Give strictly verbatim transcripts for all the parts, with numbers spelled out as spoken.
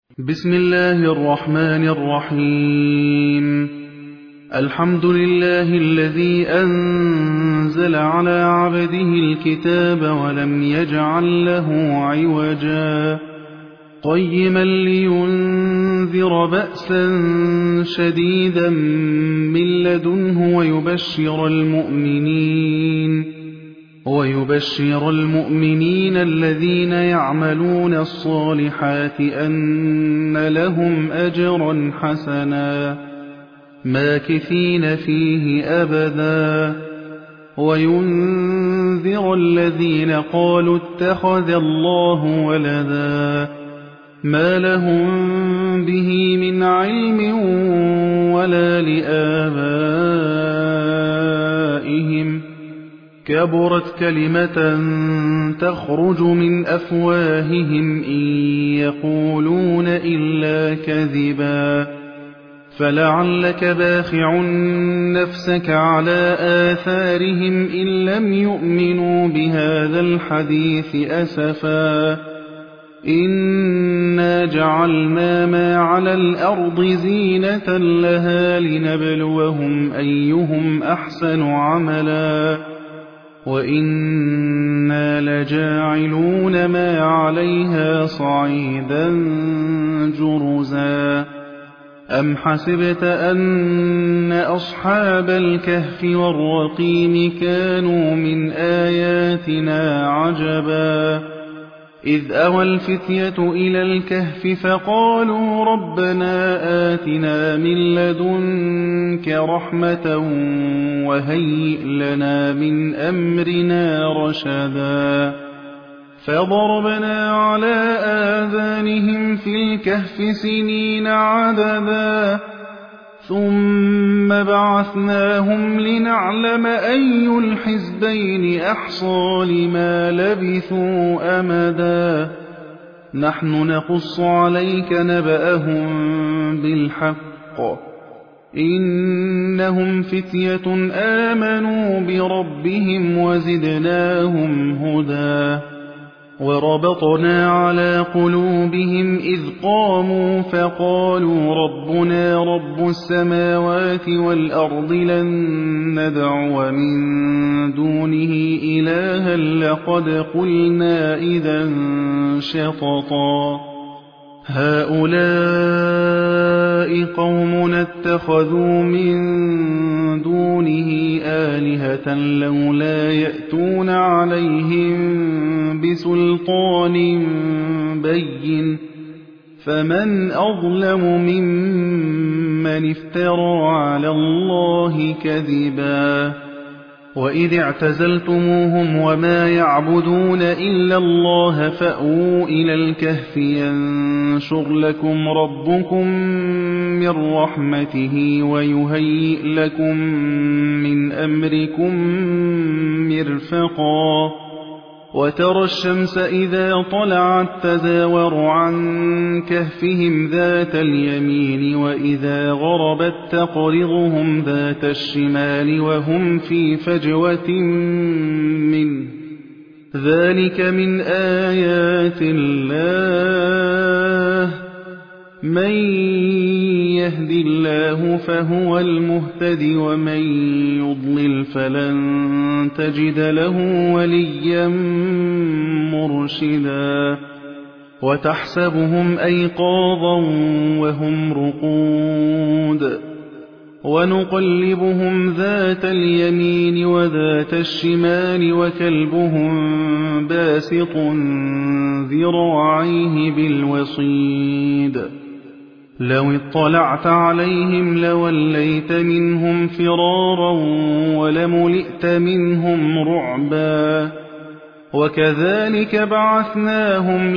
بسم الله الرحمن الرحيم. الحمد لله الذي أنزل على عبده الكتاب ولم يجعل له عوجا قيما لينذر بأسا شديدا من لدنه ويبشر المؤمنين ويبشر المؤمنين الذين يعملون الصالحات أن لهم أجرا حسنا ماكثين فيه أبدا وينذر الذين قالوا اتخذ الله ولدا ما لهم به من علم ولا لآبائهم كبرت كلمة تخرج من أفواههم إن يقولون إلا كذبا فلعلك باخع نفسك على آثارهم إن لم يؤمنوا بهذا الحديث أسفا إنا جعلنا ما على الأرض زينة لها لنبلوهم أيهم أحسن عملا وإنا لجاعلون ما عليها صعيدا جرزا أم حسبت أن أصحاب الكهف والرقيم كانوا من آياتنا عجبا إذ أوى الفتية إلى الكهف فقالوا ربنا آتنا من لدنك رحمة وهيئ لنا من أمرنا رشدا فضربنا على آذانهم في الكهف سنين عددا ثم بعثناهم لنعلم أي الحزبين أحصى لما لبثوا أمدا نحن نقص عليك نبأهم بالحق إنهم فتية آمنوا بربهم وزدناهم هدى وربطنا على قلوبهم إذ قاموا فقالوا ربنا رب السماوات والأرض لن ندعو من دونه إلها لقد قلنا إذا شططا هؤلاء قومنا اتخذوا من دونه آلهة لولا يأتون عليهم بسلطان بين فمن أظلم ممن افترى على الله كذبا وإذ اعتزلتموهم وما يعبدون إلا الله فأووا إلى الكهف ينشر لكم ربكم من رحمته ويهيئ لكم من أمركم مرفقا وترى الشمس إذا طلعت تزاور عن كهفهم ذات اليمين وإذا غربت تقرضهم ذات الشمال وهم في فجوة منه ذلك من آيات الله من يهد الله فهو المهتد ومن يضلل فلن تجد له وليا مرشدا وتحسبهم أيقاظا وهم رقود ونقلبهم ذات اليمين وذات الشمال وكلبهم باسط ذراعيه بالوصيد لو اطلعت عليهم لوليت منهم فرارا ولملئت منهم رعبا وكذلك بعثناهم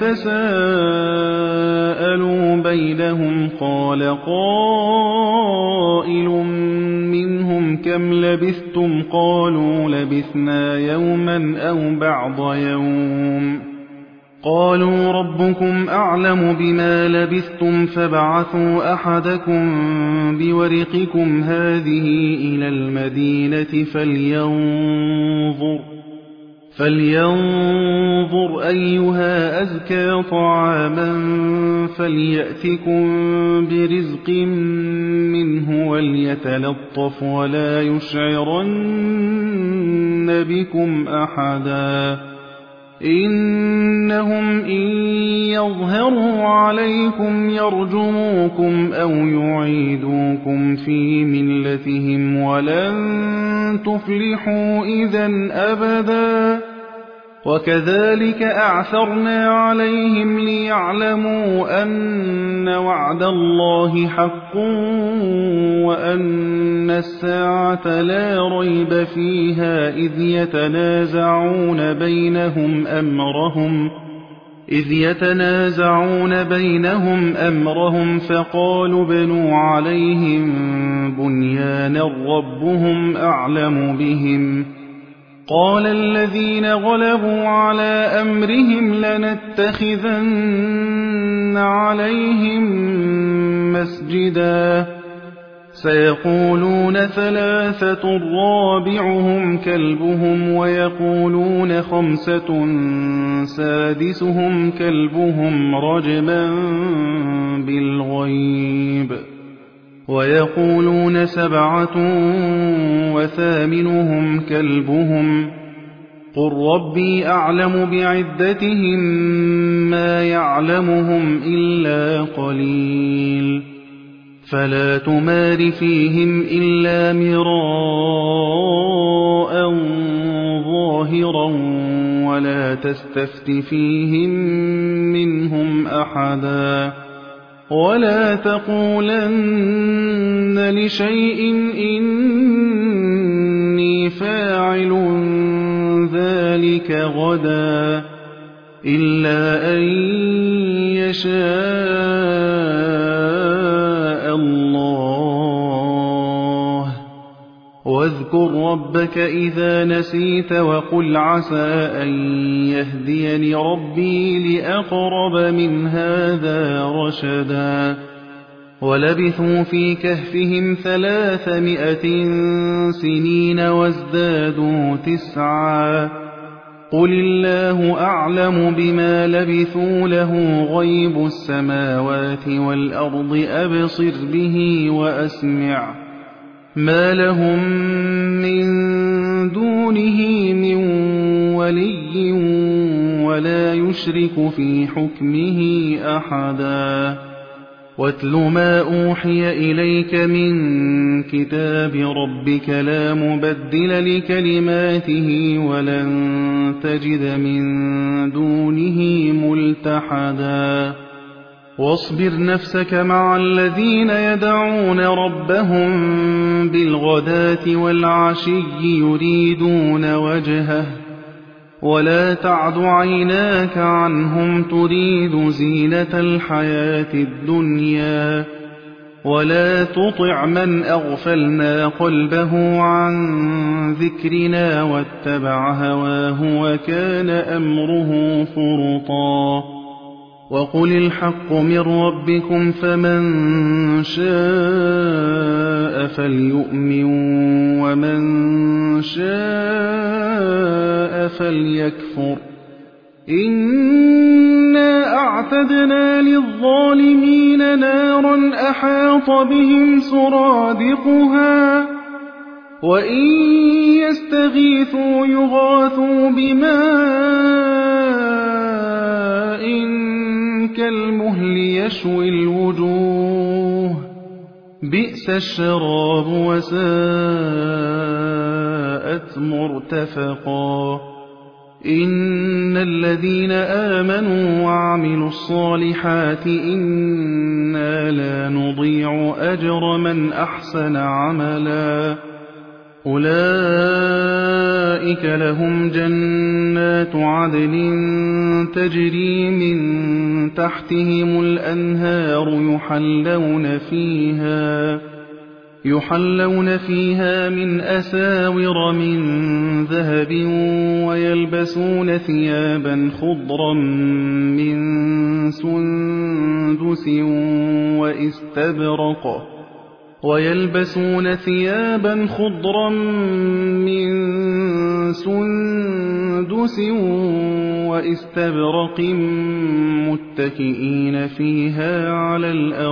ليتساءلوا بينهم قال قائل منهم كم لبثتم قالوا لبثنا يوما أو بعض يوم قالوا ربكم أعلم بما لبثتم فابعثوا أحدكم بورقكم هذه إلى المدينة فلينظر فلينظر أيها أزكى طعاما فليأتكم برزق منه وليتلطف ولا يشعرن بكم أحدا إنهم إن يظهروا عليكم يرجموكم أو يعيدوكم في ملتهم ولن تفلحوا إذن أبدا وكذلك أعثرنا عليهم ليعلموا أن وعد الله حق وأن الساعة لا ريب فيها إذ يتنازعون بينهم أمرهم إذ يتنازعون بينهم أمرهم فقالوا ابنوا عليهم بنيانا ربهم أعلم بهم قال الذين غلبوا على أمرهم لنتخذن عليهم مسجدا سيقولون ثلاثة رابعهم كلبهم ويقولون خمسة سادسهم كلبهم رجما بالغيب ويقولون سبعة وثامنهم كلبهم قل ربي أعلم بعدتهم ما يعلمهم إلا قليل فلا تمار فيهم إلا مراء ظاهرا ولا تستفت فيهم منهم أحدا ولا تقولن لشيء إني فاعل ذلك غدا إلا أن يشاء الله واذكر ربك إذا نسيت وقل عسى أن يهديني ربي لأقرب من هذا رشدا ولبثوا في كهفهم ثلاثمائة سنين وازدادوا تسعا قل الله أعلم بما لبثوا له غيب السماوات والأرض أبصر به وأسمع ما لهم من دونه من ولي ولا يشرك في حكمه أحدا واتل ما أوحي إليك من كتاب ربك لا مبدل لكلماته ولن تجد من دونه ملتحدا واصبر نفسك مع الذين يدعون ربهم بالغداة والعشي يريدون وجهه ولا تعد عيناك عنهم تريد زينة الحياة الدنيا ولا تطع من أغفلنا قلبه عن ذكرنا واتبع هواه وكان أمره فرطا وقل الحق من ربكم فمن شاء فليؤمن ومن شاء فليكفر إنا أعتدنا للظالمين نارا أحاط بهم سرادقها وإن يستغيثوا يغاثوا بماء كالمهل يشوي الوجوه بئس الشراب وساءت مرتفقا إن الذين آمنوا وعملوا الصالحات إنا لا نضيع أجر من أحسن عملا أولئك لهم جنات عدن تجري من تحتهم الأنهار يحلون فيها يحلون فيها من أساور من ذهب ويلبسون ثيابا خضرا من سندس واستبرق ويلبسون ثيابا خضرا من سندس وإستبرق متكئين فيها على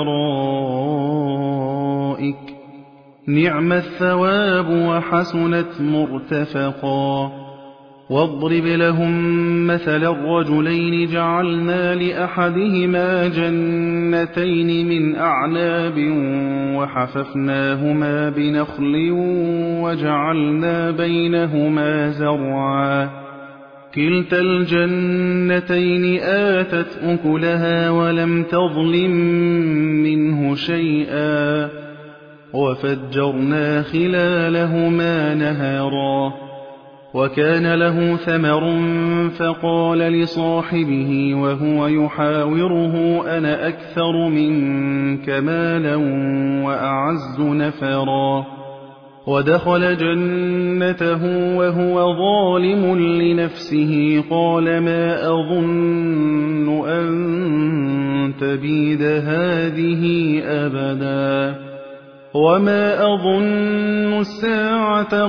الأرائك نعم الثواب وحسنت مرتفقا واضرب لهم مثل الرجلين جعلنا لأحدهما جنتين من أعناب وحففناهما بنخل وجعلنا بينهما زرعا كلتا الجنتين آتت أكلها ولم تظلم منه شيئا وفجرنا خلالهما نهرا وكان له ثمر فقال لصاحبه وهو يحاوره أنا أكثر منك مالا وأعز نفرا ودخل جنته وهو ظالم لنفسه قال ما أظن أن تبيد هذه أبدا وما أظن الساعة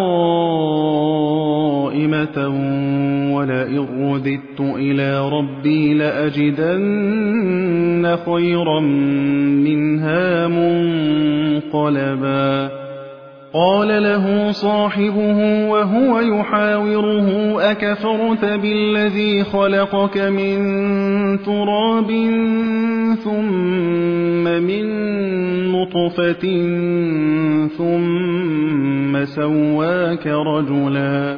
قائمة ولئن رددت إلى ربي لأجدن خيرا منها منقلبا قال له صاحبه وهو يحاوره أكفرت بالذي خلقك من تراب ثم من نطفة ثم سواك رجلا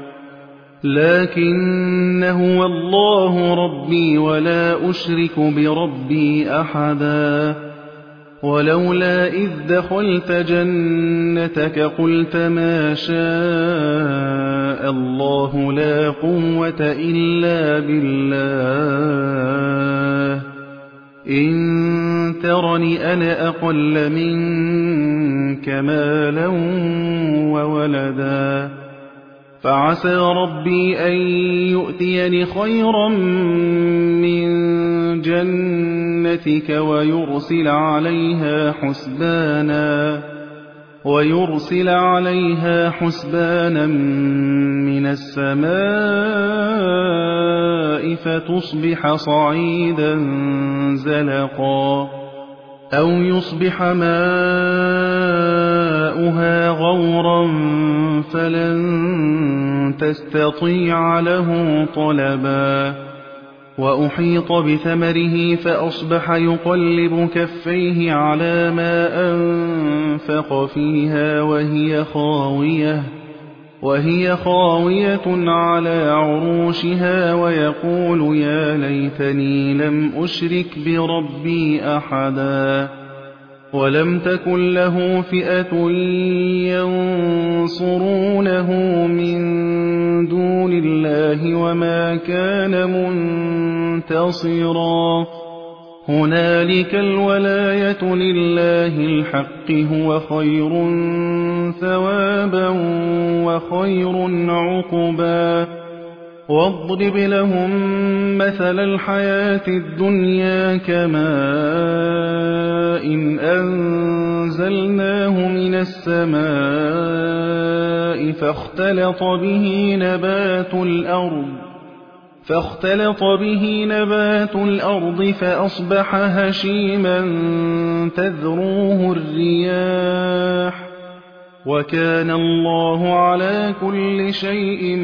لكن هو الله ربي ولا أشرك بربي أحدا ولولا إذ دخلت جنتك قلت ما شاء الله لا قوة إلا بالله إن ترني أنا أقل منك مالا وولدا فعسى ربي أن يؤتيني خيرا من جنتك ويرسل عليها حسبانا ويرسل عليها حسبانا من السماء فتصبح صعيدا زلقا أو يصبح ماؤها غورا فلن تستطيع له طلبا وأحيط بثمره فأصبح يقلب كفيه على ما أنفق فيها وهي خاوية وهي خاوية على عروشها ويقول يا ليتني لم أشرك بربي أحدا ولم تكن له فئة ينصرونه من دون الله وما كان منتصرا هنالك الولاية لله الحق هو خير ثوابا وخير عقبا واضرب لهم مثل الحياة الدنيا كماء إن أنزلناه من السماء فاختلط به نبات الأرض فاختلط به نبات الأرض فأصبح هشيما تذروه الرياح وكان الله على كل شيء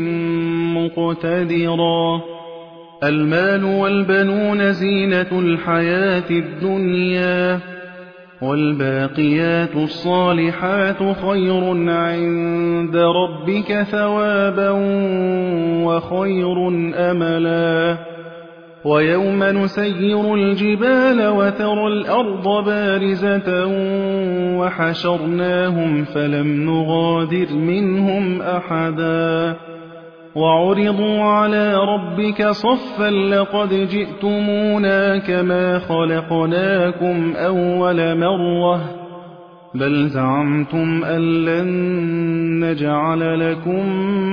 مقتدرا المال والبنون زينة الحياة الدنيا والباقيات الصالحات خير عند ربك ثوابا وخير أملا ويوم نسير الجبال وترى الأرض بارزة وحشرناهم فلم نغادر منهم أحدا وعرضوا على ربك صفا لقد جئتمونا كما خلقناكم أول مرة بل زعمتم أن لن نجعل لكم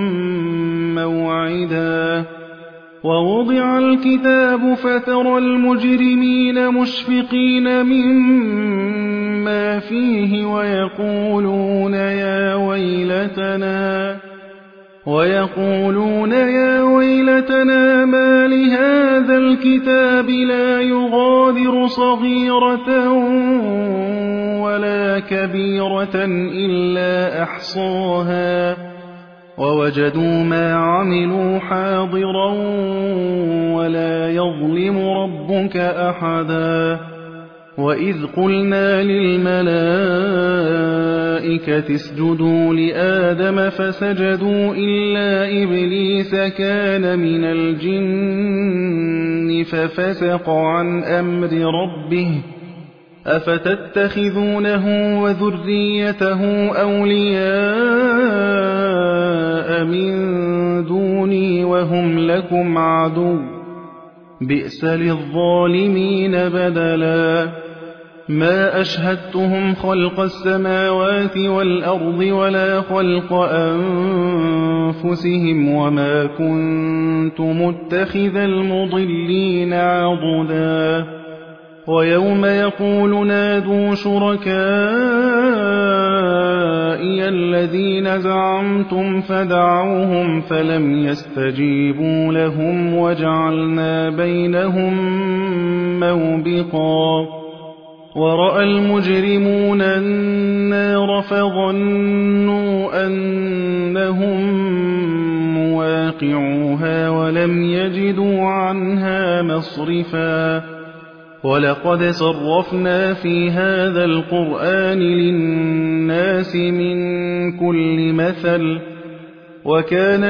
موعدا ووضع الكتاب فترى المجرمين مشفقين مما ما فيه ويقولون يا ويلتنا ويقولون يا ويلتنا ما لهذا الكتاب لا يغادر صغيرة ولا كبيرة إلا أحصاها ووجدوا ما عملوا حاضرا ولا يظلم ربك أحدا وإذ قلنا للملائكة اسجدوا لآدم فسجدوا إلا إبليس كان من الجن ففسق عن أمر ربه أفتتخذونه وذريته أولياء من دوني وهم لكم عدو بئس للظالمين بدلا ما أشهدتهم خلق السماوات والأرض ولا خلق أنفسهم وما كنت متخذ المضلين عضدا ويوم يقول نادوا شركائي الذين زعمتم فدعوهم فلم يستجيبوا لهم وجعلنا بينهم موبقا ورأى المجرمون النار فظنوا أنهم مواقعوها ولم يجدوا عنها مصرفا ولقد صرفنا في هذا القرآن للناس من كل مثل وكان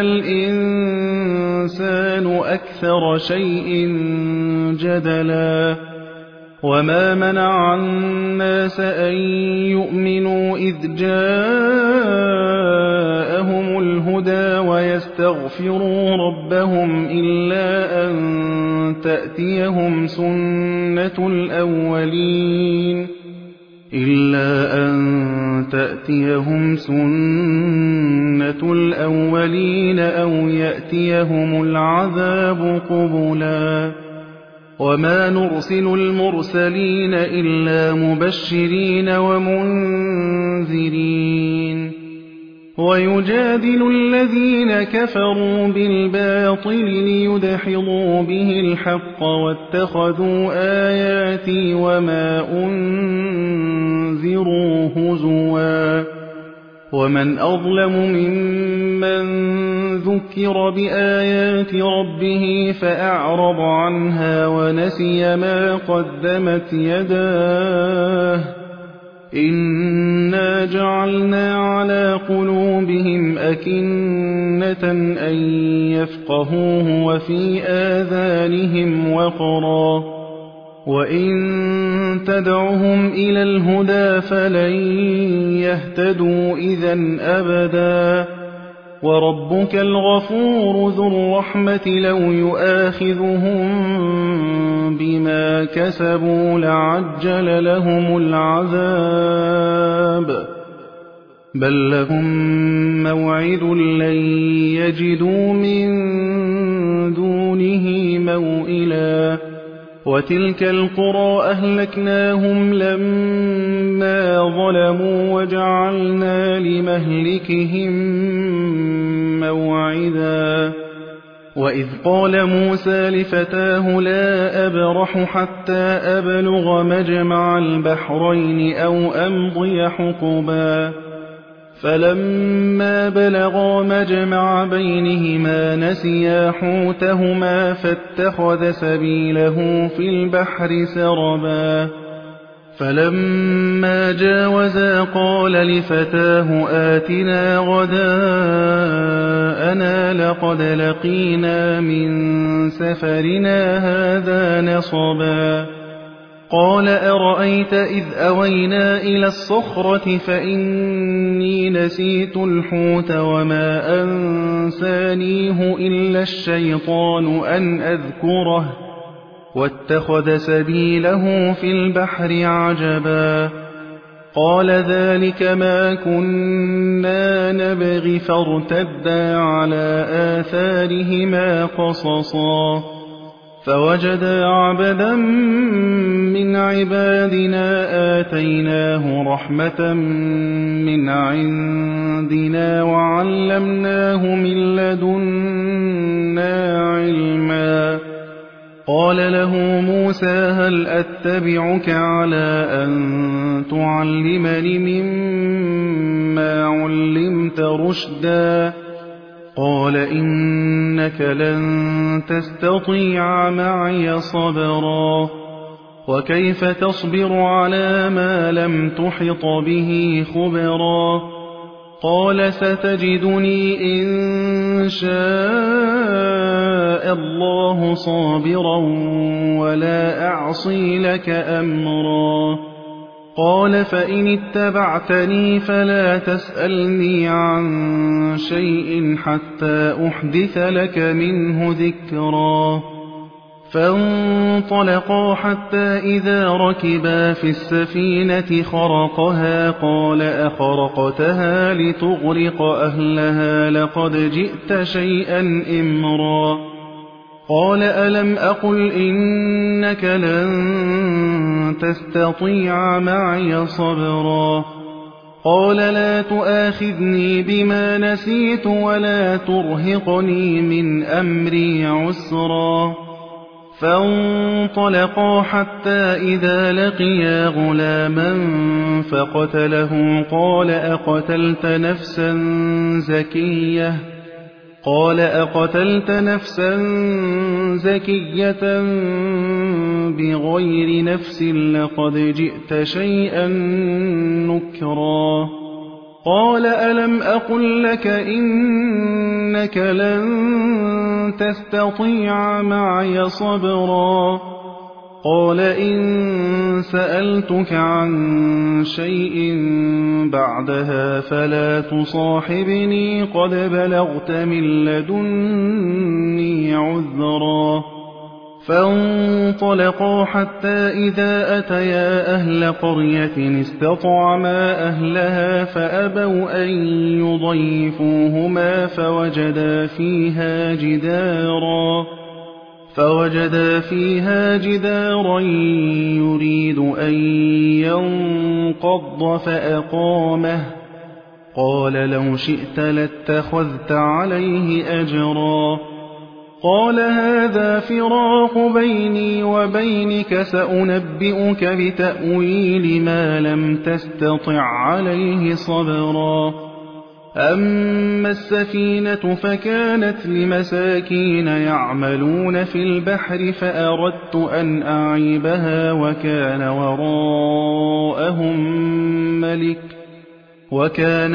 الإنسان أكثر شيء جدلا وما منع الناس أن يؤمنوا إذ جاءهم الهدى ويستغفروا ربهم إلا أن تأتيهم سنة الأولين إلا أن تأتيهم سنة الأولين أو يأتيهم العذاب قبلا وما نرسل المرسلين إلا مبشرين ومنذرين ويجادل الذين كفروا بالباطل ليدحضوا به الحق واتخذوا آياتي وما أنذروا هزوا ومن أظلم ممن ذكر بآيات ربه فأعرض عنها ونسي ما قدمت يداه إنا جعلنا على قلوبهم أكنة أن يفقهوه وفي آذانهم وقرا وإن تدعهم إلى الهدى فلن يهتدوا إذن أبدا وربك الغفور ذو الرحمة لو يؤاخذهم بما كسبوا لعجل لهم العذاب بل لهم موعد لن يجدوا من دونه موئلا وتلك القرى أهلكناهم لما ظلموا وجعلنا لمهلكهم موعدا وإذ قال موسى لفتاه لا أبرح حتى أبلغ مجمع البحرين أو أمضي حقبا فلما بلغا مجمع بينهما نسيا حوتهما فاتخذ سبيله في البحر سربا فلما جاوزا قال لفتاه آتنا غداءنا لقد لقينا من سفرنا هذا نصبا قال أرأيت إذ أوينا إلى الصخرة فإني نسيت الحوت وما أنسانيه إلا الشيطان أن أذكره واتخذ سبيله في البحر عجبا قال ذلك ما كنا نبغي فارتدا على آثارهما قصصا فوجدا عبدا من عبادنا آتيناه رحمة من عندنا وعلمناه من لدنا علما قال له موسى هل أتبعك على أن تعلمني مما علمت رشدا قال إنك لن تستطيع معي صبرا وكيف تصبر على ما لم تحط به خبرا قال ستجدني إن شاء الله صابرا ولا أعصي لك أمرا قال فإن اتبعتني فلا تسألني عن شيء حتى أحدث لك منه ذكرا فانطلقا حتى إذا ركبا في السفينة خرقها قال أخرقتها لتغرق أهلها لقد جئت شيئا إمرا قال ألم أقل إنك لن تستطيع معي صبرا قال لا تؤاخذني بما نسيت ولا ترهقني من أمري عسرا فانطلقا حتى إذا لقيا غلاما فقتله قال أقتلت نفسا زكية قال أقتلت نفسا زكية بغير نفس لقد جئت شيئا نكرا قال ألم أقل لك إنك لن تستطيع معي صبرا قال إن سألتك عن شيء بعدها فلا تصاحبني قد بلغت من لدني عذرا فانطلقا حتى إذا أتيا أهل قرية استطعما أهلها فأبوا أن يضيفوهما فوجدا فيها جدارا فوجدا فيها جدارا يريد أن ينقض فأقامه قال لو شئت لاتخذت عليه أجرا قال هذا فراق بيني وبينك سأنبئك بتأويل ما لم تستطع عليه صبرا أما السفينة فكانت لمساكين يعملون في البحر فأردت أن أعيبها وكان وراءهم ملك وكان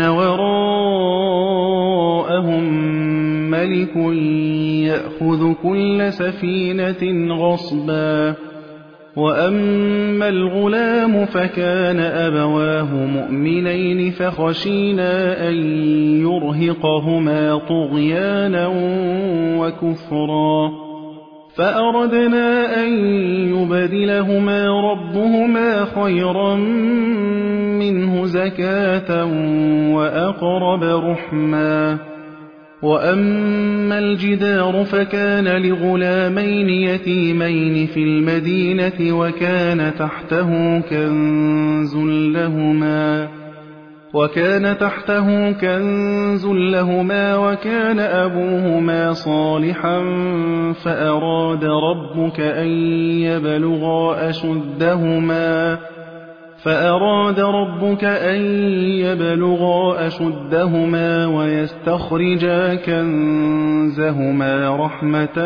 وراءهم ملك يأخذ كل سفينة غصبا وأما الغلام فكان أبواه مؤمنين فخشينا أن يرهقهما طغيانا وكفرا فأردنا أن يبدلهما ربهما خيرا منه زكاة وأقرب رحما وأما الجدار فكان لغلامين يتيمين في المدينة وكان تحته كنز لهما وكان تحته كنز لهما وكان أبوهما صالحا فأراد ربك أن يبلغا أشدهما فأراد ربك أن يبلغا أشدهما ويستخرجا كنزهما رحمة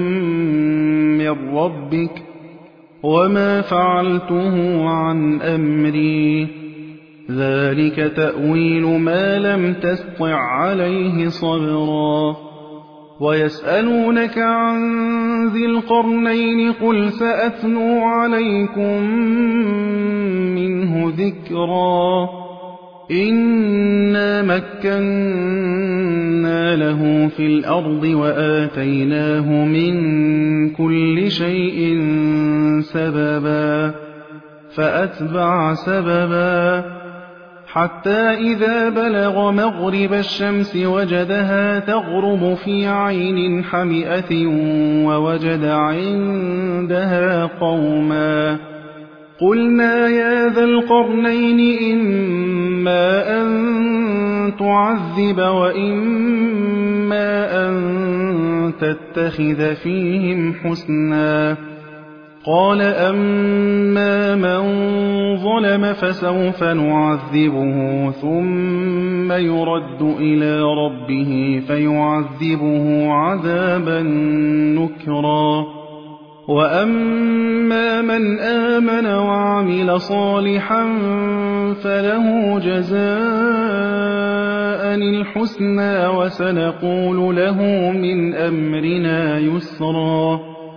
من ربك وما فعلته عن أمري ذلك تأويل ما لم تسطع عليه صبرا ويسألونك عن ذي القرنين قل سأتلو عليكم منه ذكرا إنا مكنا له في الأرض وآتيناه من كل شيء سببا فأتبع سببا حتى إذا بلغ مغرب الشمس وجدها تغرب في عين حمئة ووجد عندها قوما قُلْنَا يَا ذَا الْقَرْنَيْنِ إِمَّا أَن تُعَذِّبَ وَإِمَّا أَن تَتَّخِذَ فِيهِمْ حُسْنًا. قَالَ أَمَّا مَن ظَلَمَ فَسَوْفَ نُعَذِّبُهُ ثُمَّ يُرَدُّ إِلَىٰ رَبِّهِ فَيُعَذِّبُهُ عَذَابًا نُّكْرًا. وَأَمَّا مَنْ آمَنَ وَعَمِلَ صَالِحًا فَلَهُ جَزَاءً الْحُسْنَىٰ وَسَنَقُولُ لَهُ مِنْ أَمْرِنَا يُسْرًا.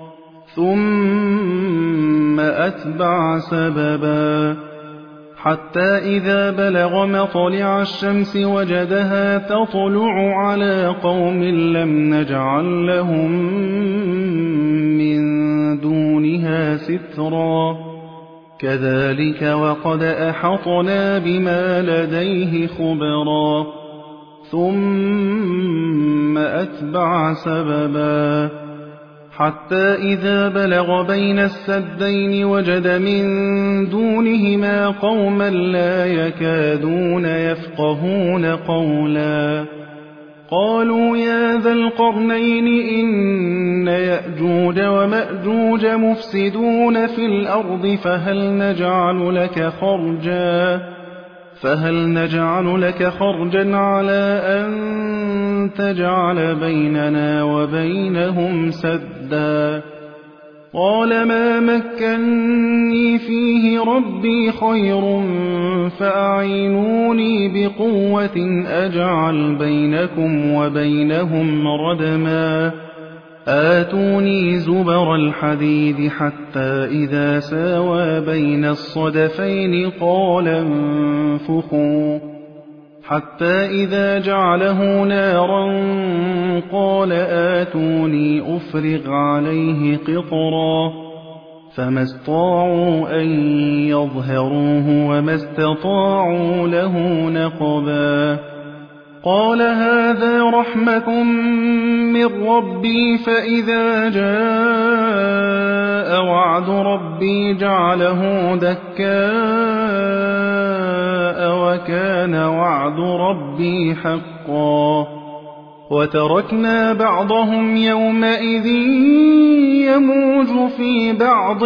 ثُمَّ أَتْبَعَ سَبَبًا حَتَّىٰ إِذَا بَلَغَ مَطْلِعَ الشَّمْسِ وَجَدَهَا تَطْلُعُ عَلَىٰ قَوْمٍ لَّمْ نَجْعَل لَّهُم مِّن دُونِهَا سِتْرًا. كَذَٰلِكَ وَقَدْ أَحَطْنَا بِمَا لَدَيْهِ خُبْرًا. ثُمَّ أَتْبَعَ سَبَبًا حَتَّىٰ إِذَا بَلَغَ بَيْنَ السَّدَّيْنِ وَجَدَ مِن دُونِهِمَا قَوْمًا لَّا يَكَادُونَ يَفْقَهُونَ قَوْلًا. قَالُوا يَا ذَا الْقَرْنَيْنِ إِنَّ يَأْجُوجَ وَمَأْجُوجَ مُفْسِدُونَ فِي الْأَرْضِ فَهَلْ نَجْعَلُ لَكَ خَرْجًا فهل نجعل لك خرجا على أن تجعل بيننا وبينهم سدا. قال ما مكني فيه ربي خير فأعينوني بقوة أجعل بينكم وبينهم ردما. آتوني زبر الحديد حتى إذا ساوى بين الصدفين قال انفخوا حتى إذا جعله نارا قال آتوني أفرغ عليه قطرا. فما استطاعوا أن يظهروه وما استطاعوا له نقبا. قال هذا رحمة من ربي فإذا جاء وعد ربي جعله دكاء وكان وعد ربي حقا. وتركنا بعضهم يومئذ يموج في بعض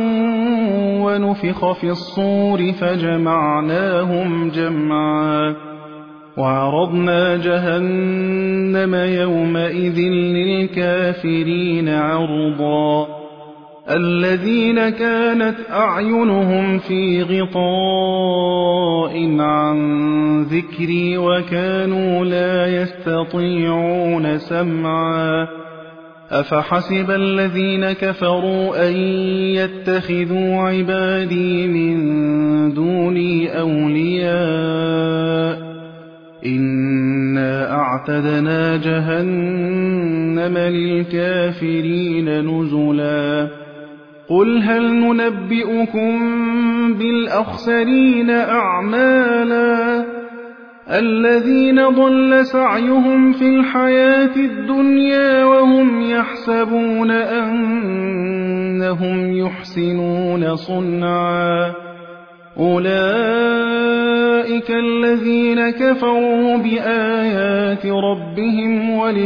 ونفخ في الصور فجمعناهم جمعا. وعرضنا جهنم يومئذ للكافرين عرضا. الذين كانت أعينهم في غطاء عن ذكري وكانوا لا يستطيعون سمعا. أفحسب الذين كفروا أن يتخذوا عبادي من دوني أولياء إنا أعتدنا جهنم للكافرين نزلا. قل هل ننبئكم بالأخسرين أعمالا الذين ضل سعيهم في الحياة الدنيا وهم يحسبون أنهم يحسنون صنعا. أولئك الذين كفروا بآيات ربهم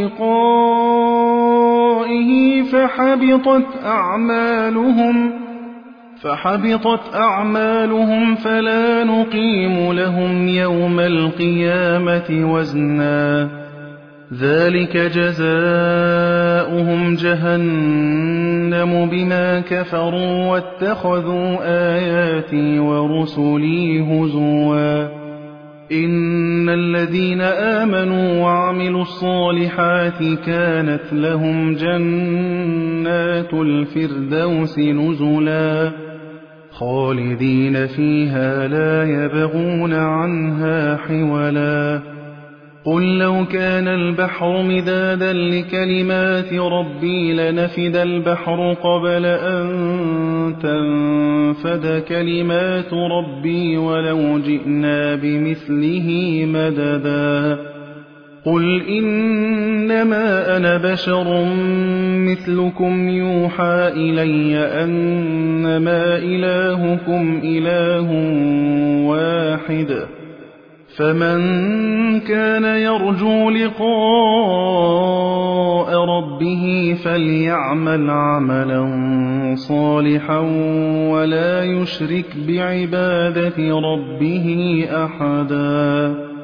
ولقائه فحبطت أعمالهم فحبطت أعمالهم فلا نقيم لهم يوم القيامة وزنا. ذلك جزاؤهم جهنم بما كفروا واتخذوا آياتي ورسلي هزوا. إن الذين آمنوا وعملوا الصالحات كانت لهم جنات الفردوس نزلا خالدين فيها لا يبغون عنها حولا. قل لو كان البحر مدادا لكلمات ربي لنفد البحر قبل أن تنفد كلمات ربي ولو جئنا بمثله مددا. قُلْ إِنَّمَا أَنَا بَشَرٌ مِّثْلُكُمْ يُوحَىٰ إِلَيَّ أَنَّمَا إِلَٰهُكُمْ إِلَٰهٌ وَاحِدٌ ۖ فَمَن كَانَ يَرْجُو لِقَاءَ رَبِّهِ فَلْيَعْمَلْ عَمَلًا صَالِحًا وَلَا يُشْرِكْ بِعِبَادَةِ رَبِّهِ أَحَدًا